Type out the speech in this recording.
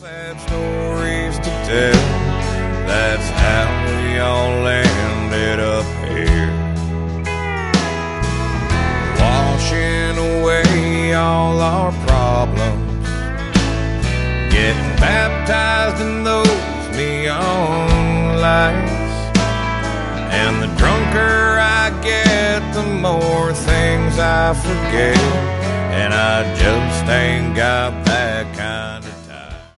Sad stories to tell. That's how we all ended up here, washing away all our problems, getting baptized in those neon lights. And the drunker I get, the more things I forget, and I just ain't got that kind